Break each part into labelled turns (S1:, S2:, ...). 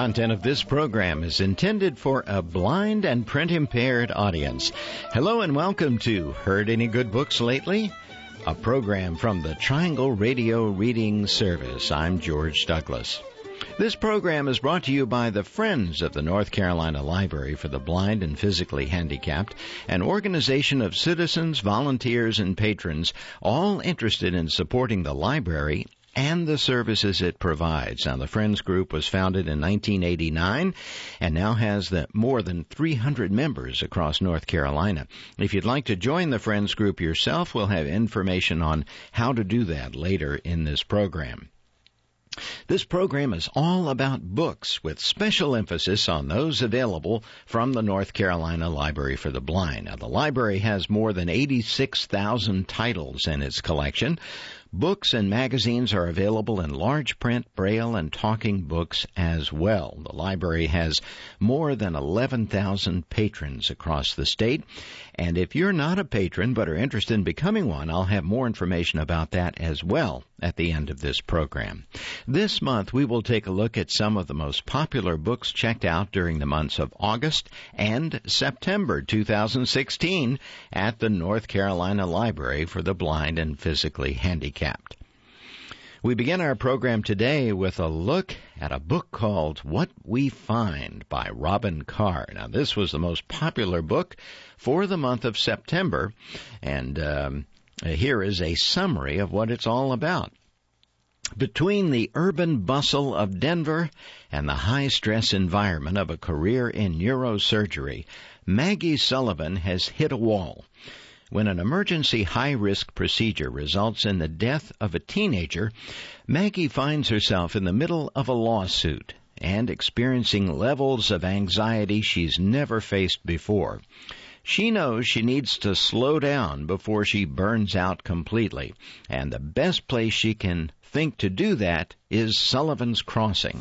S1: content of this program is intended for a blind and print-impaired audience. Hello and welcome to Heard Any Good Books Lately? A program from the Triangle Radio Reading Service. I'm George Douglas. This program is brought to you by the Friends of the North Carolina Library for the Blind and Physically Handicapped, an organization of citizens, volunteers, and patrons, all interested in supporting the library and the services it provides. Now, the Friends Group was founded in 1989 and now has more than 300 members across North Carolina. If you'd like to join the Friends Group yourself, we'll have information on how to do that later in this program. This program is all about books, with special emphasis on those available from the North Carolina Library for the Blind. Now, the library has more than 86,000 titles in its collection. Books and magazines are available in large print, braille, and talking books as well. The library has more than 11,000 patrons across the state. And if you're not a patron but are interested in becoming one, I'll have more information about that as well at the end of this program. This month, we will take a look at some of the most popular books checked out during the months of August and September 2016 at the North Carolina Library for the Blind and Physically Handicapped. We begin our program today with a look at a book called What We Find by Robin Carr. Now, this was the most popular book for the month of September, and here is a summary of what it's all about. Between the urban bustle of Denver and the high-stress environment of a career in neurosurgery, Maggie Sullivan has hit a wall. When an emergency high-risk procedure results in the death of a teenager, Maggie finds herself in the middle of a lawsuit and experiencing levels of anxiety she's never faced before. She knows she needs to slow down before she burns out completely, and the best place she can think to do that is Sullivan's Crossing.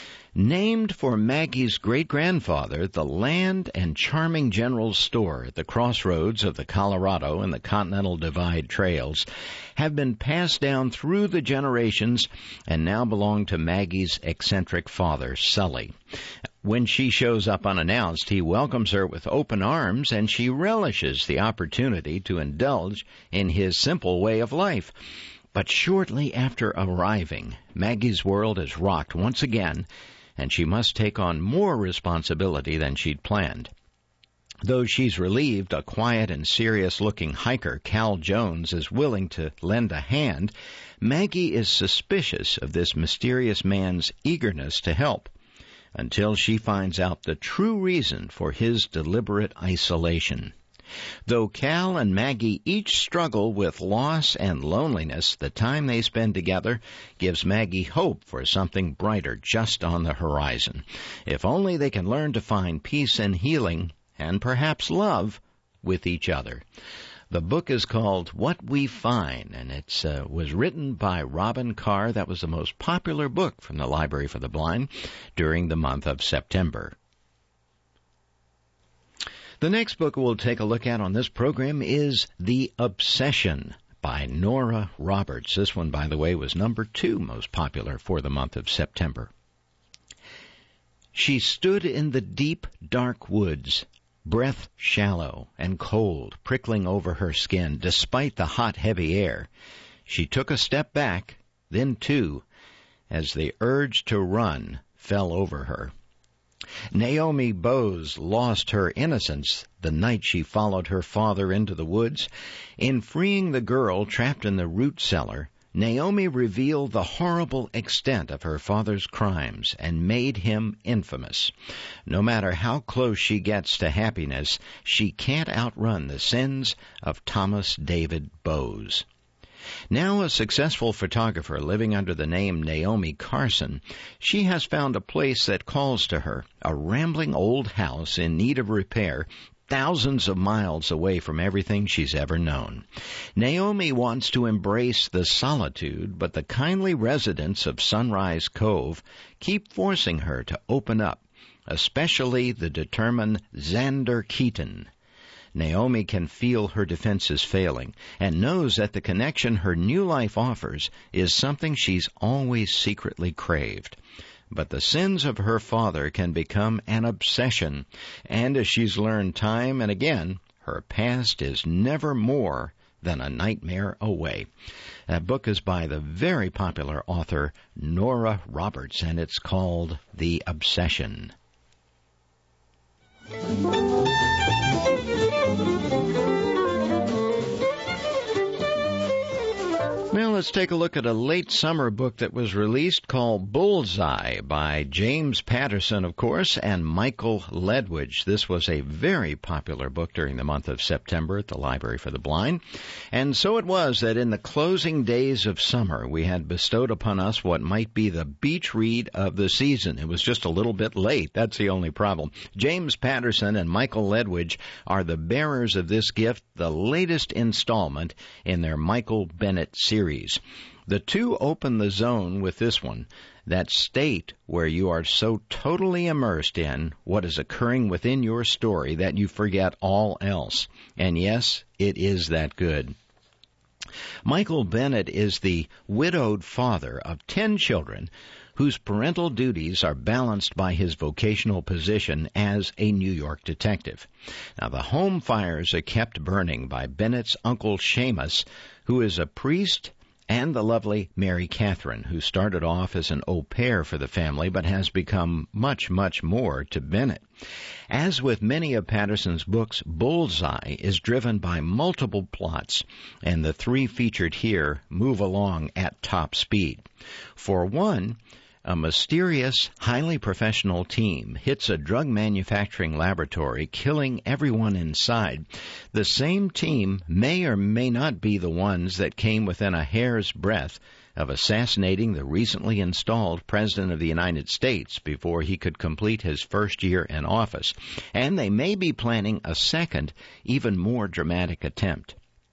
S1: Named for Maggie's great-grandfather, the land and charming general store at the crossroads of the Colorado and the Continental Divide trails have been passed down through the generations and now belong to Maggie's eccentric father, Sully. When she shows up unannounced, he welcomes her with open arms, and she relishes the opportunity to indulge in his simple way of life. But shortly after arriving, Maggie's world is rocked once again, and she must take on more responsibility than she'd planned. Though she's relieved a quiet and serious-looking hiker, Cal Jones, is willing to lend a hand, Maggie is suspicious of this mysterious man's eagerness to help, until she finds out the true reason for his deliberate isolation. Though Cal and Maggie each struggle with loss and loneliness, the time they spend together gives Maggie hope for something brighter just on the horizon. If only they can learn to find peace and healing, and perhaps love, with each other. The book is called What We Find, and it was written by Robin Carr. That was the most popular book from the Library for the Blind during the month of September. The next book we'll take a look at on this program is The Obsession by Nora Roberts. This one, by the way, was number 2 most popular for the month of September. She stood in the deep, dark woods, breath shallow and cold, prickling over her skin despite the hot, heavy air. She took a step back, then 2, as the urge to run fell over her. Naomi Bowes lost her innocence the night she followed her father into the woods. In freeing the girl trapped in the root cellar, Naomi revealed the horrible extent of her father's crimes and made him infamous. No matter how close she gets to happiness, she can't outrun the sins of Thomas David Bowes. Now a successful photographer living under the name Naomi Carson, she has found a place that calls to her, a rambling old house in need of repair, thousands of miles away from everything she's ever known. Naomi wants to embrace the solitude, but the kindly residents of Sunrise Cove keep forcing her to open up, especially the determined Xander Keaton. Naomi can feel her defenses failing and knows that the connection her new life offers is something she's always secretly craved. but the sins of her father can become an obsession, and as she's learned time and again, her past is never more than a nightmare away. That book is by the very popular author Nora Roberts, and it's called The Obsession. Now let's take a look at a late summer book that was released called Bullseye by James Patterson, of course, and Michael Ledwidge. This was a very popular book during the month of September at the Library for the Blind. And so it was that in the closing days of summer, we had bestowed upon us what might be the beach read of the season. It was just a little bit late. That's the only problem. James Patterson and Michael Ledwidge are the bearers of this gift, the latest installment in their Michael Bennett series. The two open the zone with this one, that state where you are so totally immersed in what is occurring within your story that you forget all else. And yes, it is that good. Michael Bennett is the widowed father of 10 children whose parental duties are balanced by his vocational position as a New York detective. Now, the home fires are kept burning by Bennett's uncle Seamus, who is a priest, and the lovely Mary Catherine, who started off as an au pair for the family but has become much, much more to Bennett. As with many of Patterson's books, Bullseye is driven by multiple plots, and the three featured here move along at top speed. For one, a mysterious, highly professional team hits a drug manufacturing laboratory, killing everyone inside. The same team may or may not be the ones that came within a hair's breadth of assassinating the recently installed President of the United States before he could complete his first year in office. And they may be planning a second, even more dramatic attempt.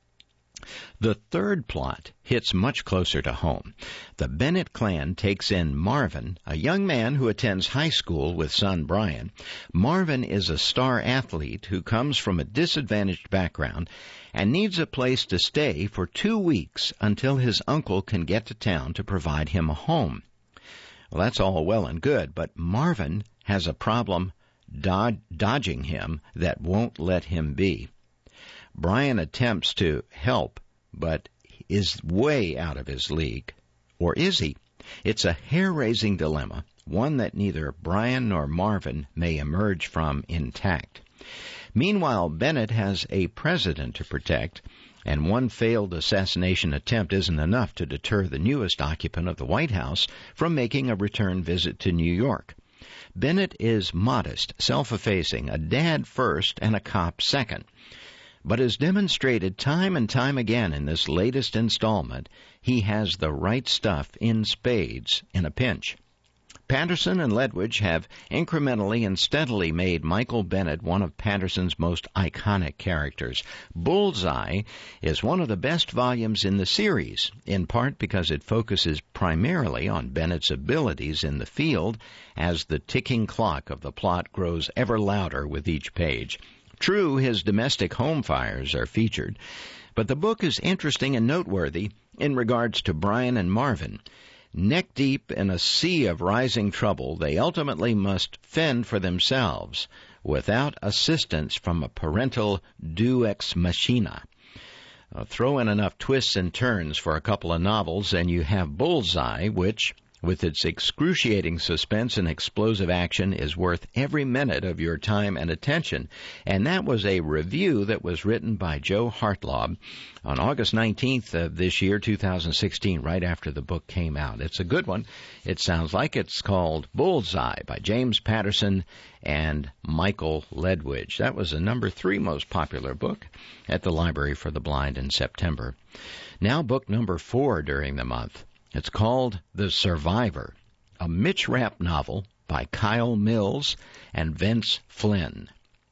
S1: The third plot hits much closer to home. The Bennett clan takes in Marvin, a young man who attends high school with son Brian. Marvin is a star athlete who comes from a disadvantaged background and needs a place to stay for 2 weeks until his uncle can get to town to provide him a home. Well, that's all well and good, but Marvin has a problem dodging him that won't let him be. Brian attempts to help, but is way out of his league. Or is he? It's a hair-raising dilemma, one that neither Brian nor Marvin may emerge from intact. Meanwhile, Bennett has a president to protect, and one failed assassination attempt isn't enough to deter the newest occupant of the White House from making a return visit to New York. Bennett is modest, self-effacing, a dad first and a cop second. But as demonstrated time and time again in this latest installment, he has the right stuff in spades in a pinch. Patterson and Ledwidge have incrementally and steadily made Michael Bennett one of Patterson's most iconic characters. Bullseye is one of the best volumes in the series, in part because it focuses primarily on Bennett's abilities in the field as the ticking clock of the plot grows ever louder with each page. True, his domestic home fires are featured, but the book is interesting and noteworthy in regards to Brian and Marvin. Neck deep in a sea of rising trouble, they ultimately must fend for themselves without assistance from a parental deus ex machina. Throw in enough twists and turns for a couple of novels, and you have Bullseye, which, with its excruciating suspense and explosive action, is worth every minute of your time and attention. And that was a review that was written by Joe Hartlaub on August 19th of this year, 2016, right after the book came out. It's a good one. It sounds like it's called Bullseye by James Patterson and Michael Ledwidge. That was the number 3 most popular book at the Library for the Blind in September. Now book number 4 during the month. It's called The Survivor, a Mitch Rapp novel by Kyle Mills and Vince Flynn.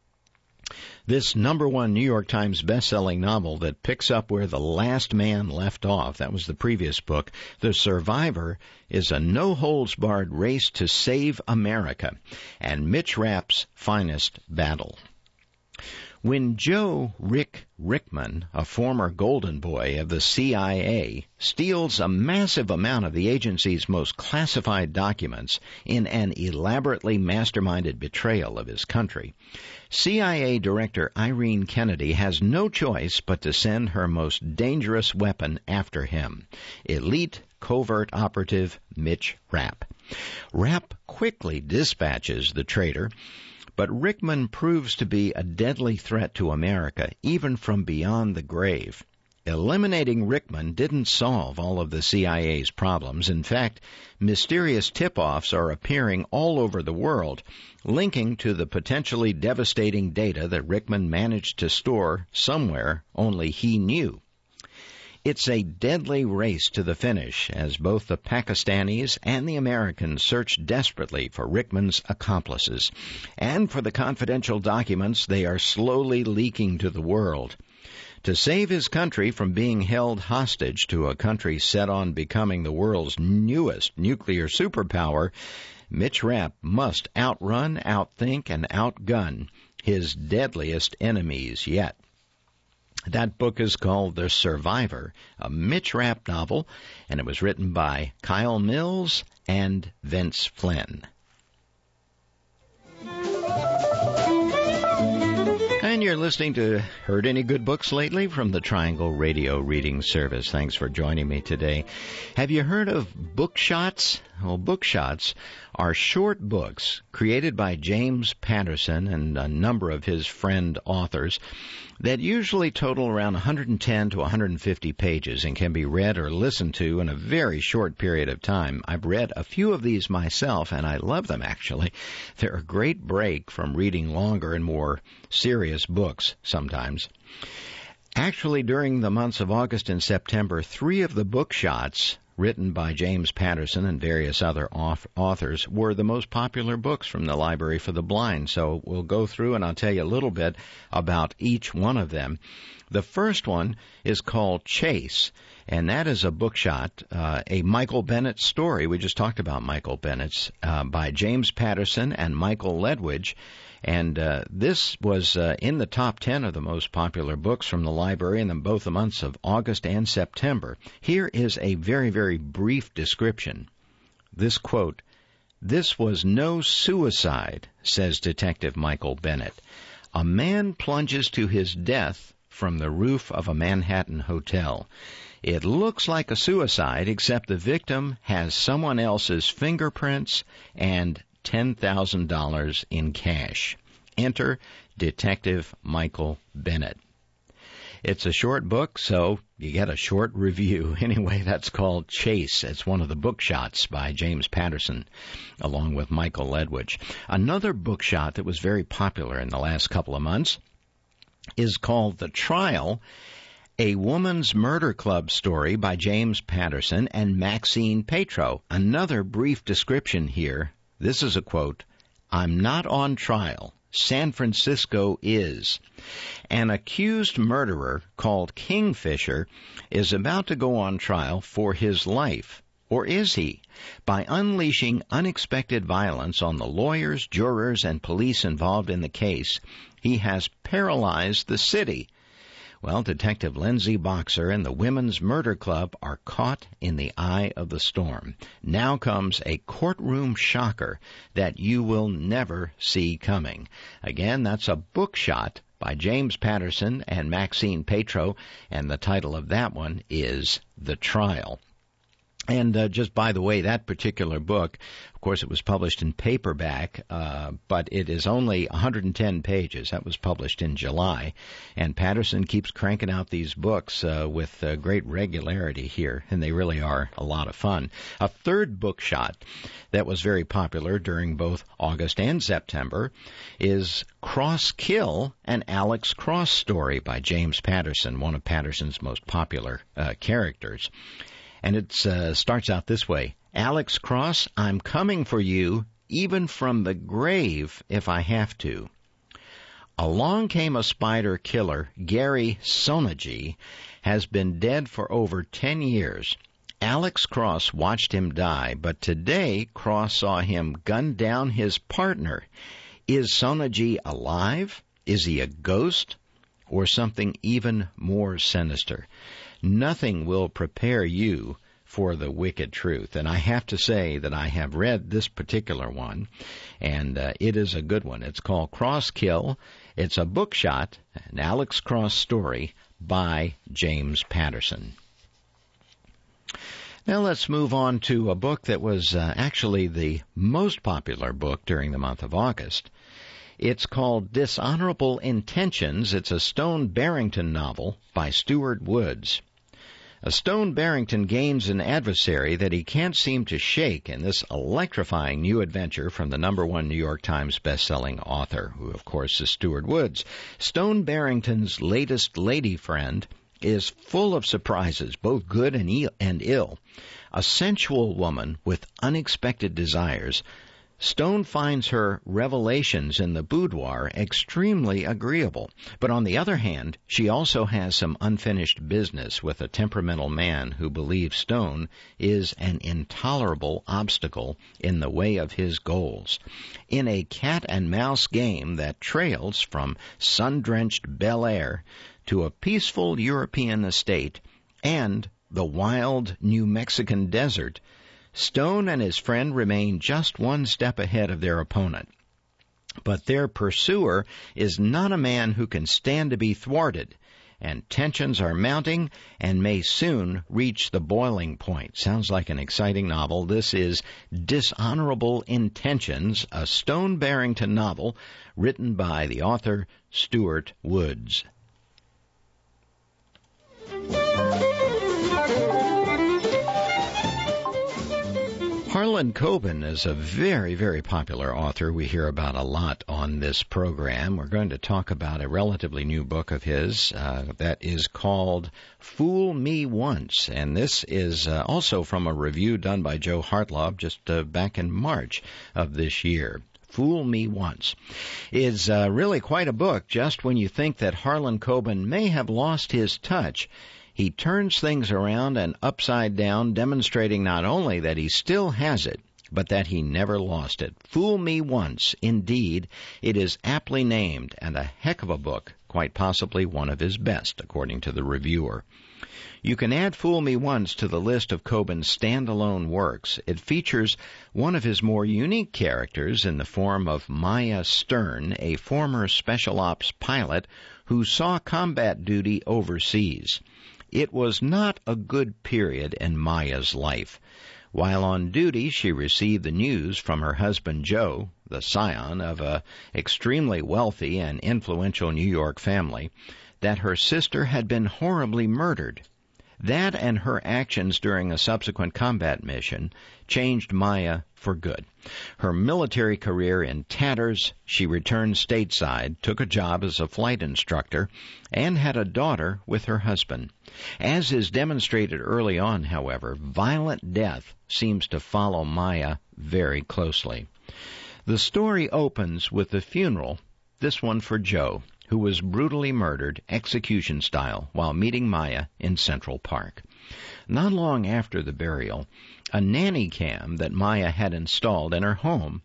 S1: This number 1 New York Times bestselling novel that picks up where The Last Man left off, that was the previous book, The Survivor is a no-holds-barred race to save America and Mitch Rapp's finest battle. When Joe Rick Rickman, a former golden boy of the CIA, steals a massive amount of the agency's most classified documents in an elaborately masterminded betrayal of his country, CIA Director Irene Kennedy has no choice but to send her most dangerous weapon after him, elite covert operative Mitch Rapp. Rapp quickly dispatches the traitor, but Rickman proves to be a deadly threat to America, even from beyond the grave. Eliminating Rickman didn't solve all of the CIA's problems. In fact, mysterious tip-offs are appearing all over the world, linking to the potentially devastating data that Rickman managed to store somewhere only he knew. It's a deadly race to the finish as both the Pakistanis and the Americans search desperately for Rickman's accomplices and for the confidential documents they are slowly leaking to the world. To save his country from being held hostage to a country set on becoming the world's newest nuclear superpower, Mitch Rapp must outrun, outthink, and outgun his deadliest enemies yet. That book is called The Survivor, a Mitch Rapp novel, and it was written by Kyle Mills and Vince Flynn. And you're listening to Heard Any Good Books Lately from the Triangle Radio Reading Service. Thanks for joining me today. Have you heard of Bookshots? Well, Bookshots are short books created by James Patterson and a number of his friend authors that usually total around 110 to 150 pages and can be read or listened to in a very short period of time. I've read a few of these myself, and I love them, actually. They're a great break from reading longer and more serious books sometimes. Actually, during the months of August and September, 3 of the Bookshots written by James Patterson and various other authors were the most popular books from the Library for the Blind. So we'll go through and I'll tell you a little bit about each one of them. The first one is called Chase, and that is a bookshot, a Michael Bennett story. We just talked about Michael Bennett's by James Patterson and Michael Ledwidge. And this was in the top 10 of the most popular books from the library in both the months of August and September. Here is a very, very brief description. This quote, "This was no suicide," says Detective Michael Bennett. "A man plunges to his death from the roof of a Manhattan hotel. It looks like a suicide, except the victim has someone else's fingerprints and $10,000 in cash. Enter Detective Michael Bennett." It's a short book, so you get a short review. Anyway, that's called Chase. It's one of the Bookshots by James Patterson, along with Michael Ledwidge. Another bookshot that was very popular in the last couple of months is called The Trial, a Woman's Murder Club story by James Patterson and Maxine Petro. Another brief description here. This is a quote, "I'm not on trial. San Francisco is. An accused murderer called Kingfisher is about to go on trial for his life. Or is he? By unleashing unexpected violence on the lawyers, jurors, and police involved in the case, he has paralyzed the city." Well, Detective Lindsay Boxer and the Women's Murder Club are caught in the eye of the storm. Now comes a courtroom shocker that you will never see coming. Again, that's a bookshot by James Patterson and Maxine Petro, and the title of that one is The Trial. And just by the way, that particular book, of course, it was published in paperback, but it is only 110 pages. That was published in July. And Patterson keeps cranking out these books with great regularity here, and they really are a lot of fun. A third bookshot that was very popular during both August and September is Cross Kill, an Alex Cross story by James Patterson, one of Patterson's most popular characters. And it starts out this way. "Alex Cross, I'm coming for you, even from the grave if I have to." Along came a spider killer. Gary Sonagy has been dead for over 10 years. Alex Cross watched him die, but today Cross saw him gun down his partner. Is Sonagy alive? Is he a ghost or something even more sinister? Nothing will prepare you for the wicked truth. And I have to say that I have read this particular one, and it is a good one. It's called Cross Kill. It's a bookshot, an Alex Cross story by James Patterson. Now let's move on to a book that was actually the most popular book during the month of August. It's called Dishonorable Intentions. It's a Stone Barrington novel by Stuart Woods. Stone Barrington gains an adversary that he can't seem to shake in this electrifying new adventure from the #1 New York Times bestselling author, who of course is Stuart Woods. Stone Barrington's latest lady friend is full of surprises, both good and ill. A sensual woman with unexpected desires, Stone finds her revelations in the boudoir extremely agreeable. But on the other hand, she also has some unfinished business with a temperamental man who believes Stone is an intolerable obstacle in the way of his goals. In a cat-and-mouse game that trails from sun-drenched Bel Air to a peaceful European estate and the wild New Mexican desert, Stone and his friend remain just one step ahead of their opponent. But their pursuer is not a man who can stand to be thwarted, and tensions are mounting and may soon reach the boiling point. Sounds like an exciting novel. This is Dishonorable Intentions, a Stone Barrington novel written by the author Stuart Woods. Harlan Coben is a very, very popular author we hear about a lot on this program. We're going to talk about a relatively new book of his that is called Fool Me Once. And this is also from a review done by Joe Hartlaub just back in March of this year. Fool Me Once is really quite a book. Just when you think that Harlan Coben may have lost his touch, he turns things around and upside down, demonstrating not only that he still has it, but that he never lost it. Fool Me Once, indeed, it is aptly named, and a heck of a book, quite possibly one of his best, according to the reviewer. You can add Fool Me Once to the list of Coben's standalone works. It features one of his more unique characters in the form of Maya Stern, a former special ops pilot who saw combat duty overseas. It was not a good period in Maya's life. While on duty, she received the news from her husband Joe, the scion of an extremely wealthy and influential New York family, that her sister had been horribly murdered. That and her actions during a subsequent combat mission changed Maya for good. Her military career in tatters, she returned stateside, took a job as a flight instructor, and had a daughter with her husband. As is demonstrated early on, however, violent death seems to follow Maya very closely. The story opens with the funeral, this one for Joe, who was brutally murdered, execution style, while meeting Maya in Central Park. Not long after the burial, a nanny cam that Maya had installed in her home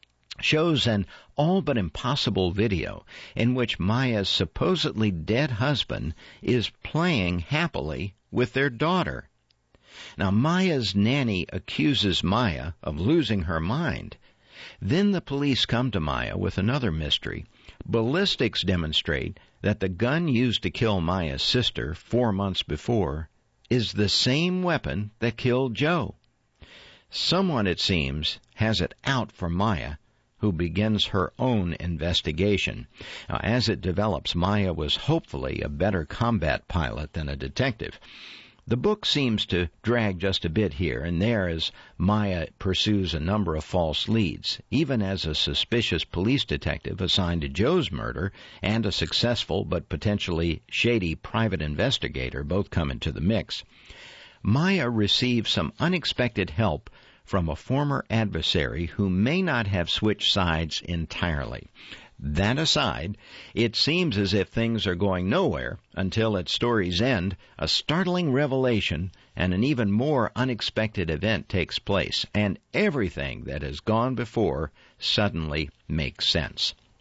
S1: shows an all but impossible video in which Maya's supposedly dead husband is playing happily with their daughter. Now, Maya's nanny accuses Maya of losing her mind. Then the police come to Maya with another mystery. Ballistics demonstrate that the gun used to kill Maya's sister 4 months before is the same weapon that killed Joe. Someone, it seems, has it out for Maya, who begins her own investigation. Now, as it develops, Maya was hopefully a better combat pilot than a detective. The book seems to drag just a bit here and there as Maya pursues a number of false leads, even as a suspicious police detective assigned to Joe's murder and a successful but potentially shady private investigator both come into the mix. Maya receives some unexpected help from a former adversary who may not have switched sides entirely. That aside, it seems as if things are going nowhere until at story's end, a startling revelation and an even more unexpected event takes place, and everything that has gone before suddenly makes sense.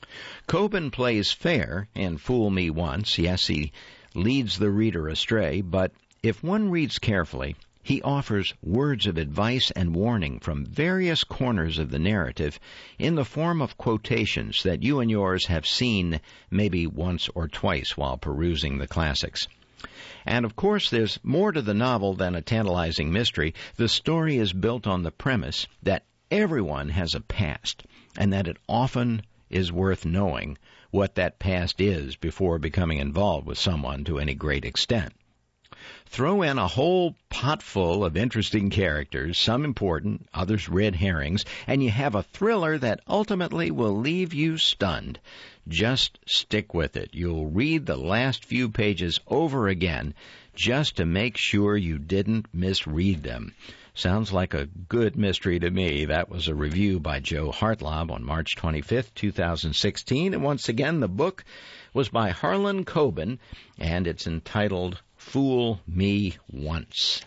S1: Coben plays fair in Fool Me Once. Yes, he leads the reader astray, but if one reads carefully, he offers words of advice and warning from various corners of the narrative in the form of quotations that you and yours have seen maybe once or twice while perusing the classics. And of course, there's more to the novel than a tantalizing mystery. The story is built on the premise that everyone has a past, and that it often is worth knowing what that past is before becoming involved with someone to any great extent. Throw in a whole pot full of interesting characters, some important, others red herrings, and you have a thriller that ultimately will leave you stunned. Just stick with it. You'll read the last few pages over again just to make sure you didn't misread them. Sounds like a good mystery to me. That was a review by Joe Hartlaub on March 25th, 2016. And once again, the book was by Harlan Coben, and it's entitled Fool Me Once.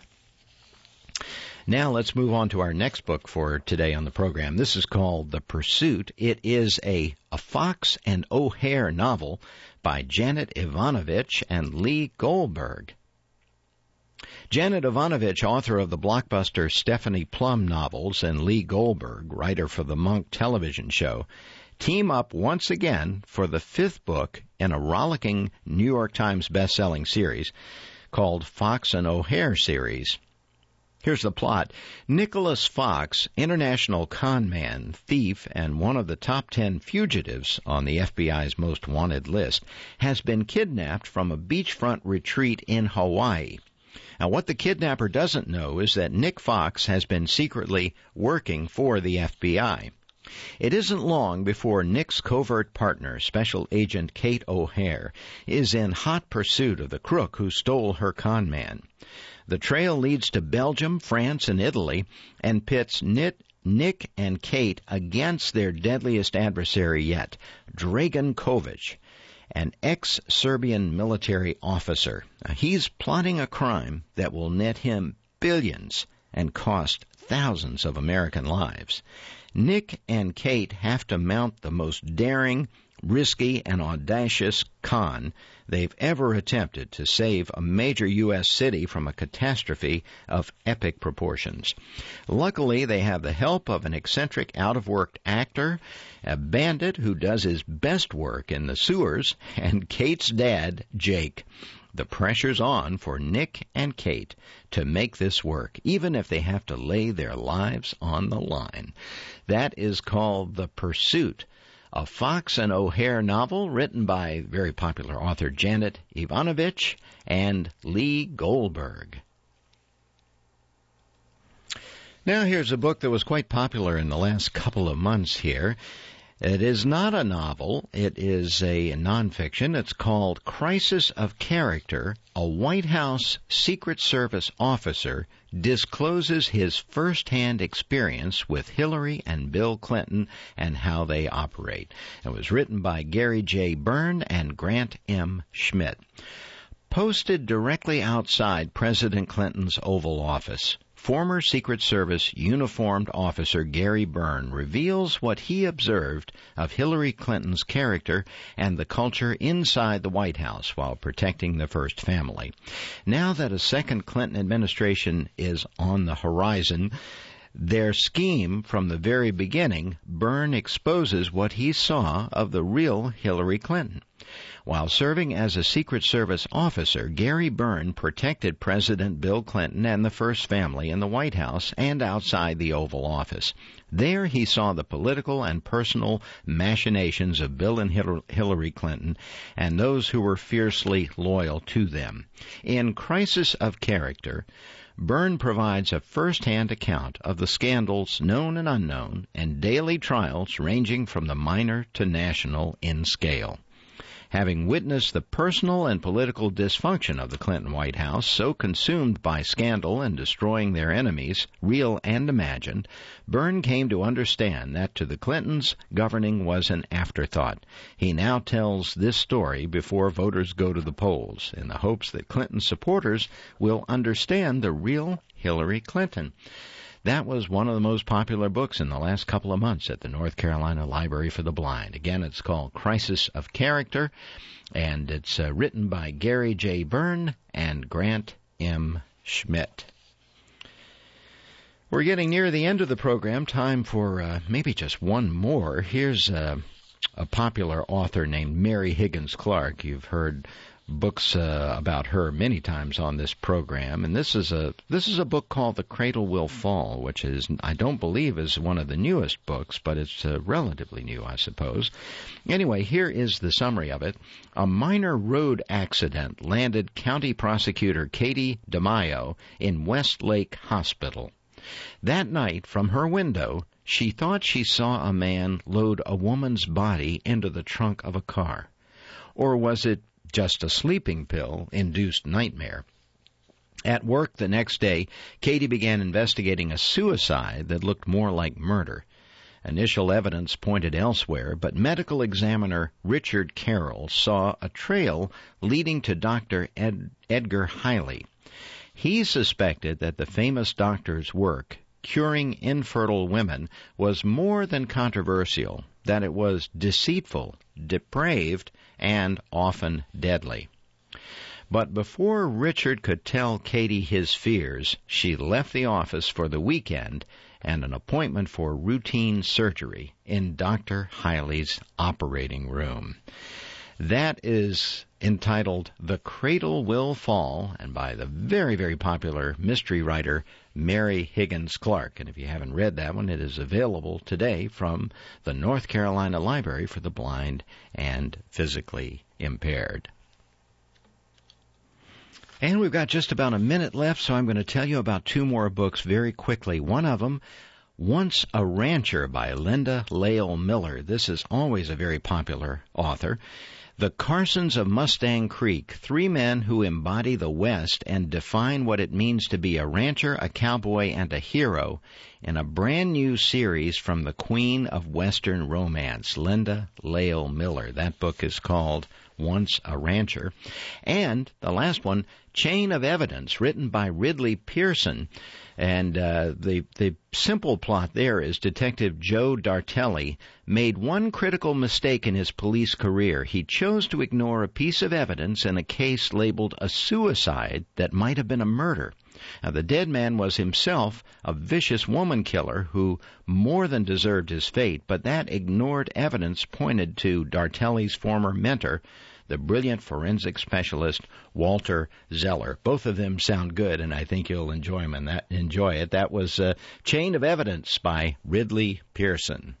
S1: Now let's move on to our next book for today on the program. This is called The Pursuit. It is a Fox and O'Hare novel by Janet Evanovich and Lee Goldberg. Janet Evanovich, author of the blockbuster Stephanie Plum novels, and Lee Goldberg, writer for the Monk television show, team up once again for the fifth book in a rollicking New York Times best-selling series called Fox and O'Hare series. Here's the plot. Nicholas Fox, international con man, thief, and one of the top 10 fugitives on the FBI's most wanted list, has been kidnapped from a beachfront retreat in Hawaii. Now, what the kidnapper doesn't know is that Nick Fox has been secretly working for the FBI. It isn't long before Nick's covert partner, Special Agent Kate O'Hare, is in hot pursuit of the crook who stole her con man. The trail leads to Belgium, France, and Italy, and pits Nick and Kate against their deadliest adversary yet, Dragan Kovic, an ex-Serbian military officer. Now, he's plotting a crime that will net him billions and cost thousands of American lives. Nick and Kate have to mount the most daring, risky, and audacious con they've ever attempted to save a major U.S. city from a catastrophe of epic proportions. Luckily, they have the help of an eccentric, out-of-work actor, a bandit who does his best work in the sewers, and Kate's dad, Jake. The pressure's on for Nick and Kate to make this work, even if they have to lay their lives on the line. That is called The Pursuit, a Fox and O'Hare novel written by very popular author Janet Evanovich and Lee Goldberg. Now here's a book that was quite popular in the last couple of months here. It is not a novel. It is a nonfiction. It's called Crisis of Character. A White House Secret Service officer discloses his first-hand experience with Hillary and Bill Clinton and how they operate. It was written by Gary J. Byrne and Grant M. Schmidt. Posted directly outside President Clinton's Oval Office, former Secret Service uniformed officer Gary Byrne reveals what he observed of Hillary Clinton's character and the culture inside the White House while protecting the first family. Now that a second Clinton administration is on the horizon, their scheme from the very beginning, Byrne exposes what he saw of the real Hillary Clinton. While serving as a Secret Service officer, Gary Byrne protected President Bill Clinton and the first family in the White House and outside the Oval Office. There he saw the political and personal machinations of Bill and Hillary Clinton and those who were fiercely loyal to them. In Crisis of Character, Byrne provides a first-hand account of the scandals, known and unknown, and daily trials ranging from the minor to national in scale. Having witnessed the personal and political dysfunction of the Clinton White House, so consumed by scandal and destroying their enemies, real and imagined, Byrne came to understand that to the Clintons, governing was an afterthought. He now tells this story before voters go to the polls, in the hopes that Clinton supporters will understand the real Hillary Clinton. That was one of the most popular books in the last couple of months at the North Carolina Library for the Blind. Again, it's called Crisis of Character, and it's written by Gary J. Byrne and Grant M. Schmidt. We're getting near the end of the program. Time for maybe just one more. Here's a popular author named Mary Higgins Clark. You've heard books about her many times on this program, and this is a book called The Cradle Will Fall, which is, I don't believe, is one of the newest books, but it's relatively new, I suppose. Anyway, here is the summary of it. A minor road accident landed County Prosecutor Katie DeMaio in Westlake Hospital. That night, from her window, she thought she saw a man load a woman's body into the trunk of a car. Or was it just a sleeping pill-induced nightmare? At work the next day, Katie began investigating a suicide that looked more like murder. Initial evidence pointed elsewhere, but medical examiner Richard Carroll saw a trail leading to Dr. Edgar Hiley. He suspected that the famous doctor's work, curing infertile women, was more than controversial, that it was deceitful, depraved, and often deadly. But before Richard could tell Katie his fears, she left the office for the weekend and an appointment for routine surgery in Dr. Hiley's operating room. That is entitled The Cradle Will Fall, and by the very, very popular mystery writer Mary Higgins Clark. And if you haven't read that one, it is available today from the North Carolina Library for the Blind and Physically Impaired. And we've got just about a minute left, so I'm going to tell you about two more books very quickly. One of them, Once a Rancher by Linda Lael Miller. This is always a very popular author. The Carsons of Mustang Creek, three men who embody the West and define what it means to be a rancher, a cowboy, and a hero in a brand new series from the Queen of Western Romance, Linda Lael Miller. That book is called Once a Rancher. And the last one, Chain of Evidence, written by Ridley Pearson. And the simple plot there is Detective Joe Dartelli made one critical mistake in his police career. He chose to ignore a piece of evidence in a case labeled a suicide that might have been a murder. Now, the dead man was himself a vicious woman killer who more than deserved his fate, but that ignored evidence pointed to Dartelli's former mentor, the brilliant forensic specialist Walter Zeller. Both of them sound good, and I think you'll enjoy it. That was Chain of Evidence by Ridley Pearson.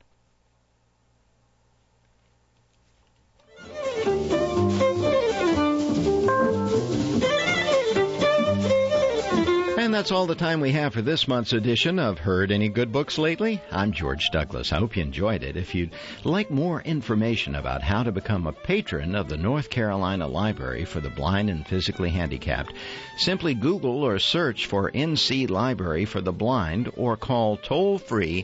S1: And that's all the time we have for this month's edition of Heard Any Good Books Lately? I'm George Douglas. I hope you enjoyed it. If you'd like more information about how to become a patron of the North Carolina Library for the Blind and Physically Handicapped, simply Google or search for NC Library for the Blind or call toll-free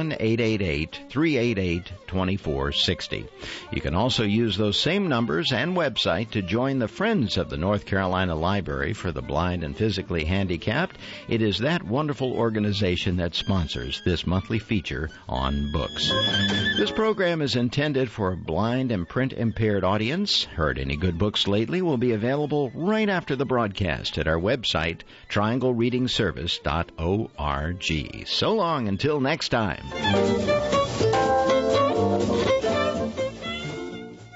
S1: 1-888-388-2460. You can also use those same numbers and website to join the Friends of the North Carolina Library for the Blind and Physically Handicapped. It is that wonderful organization that sponsors this monthly feature on books. This program is intended for a blind and print-impaired audience. Heard Any Good Books Lately will be available right after the broadcast at our website, trianglereadingservice.org. So long until next time.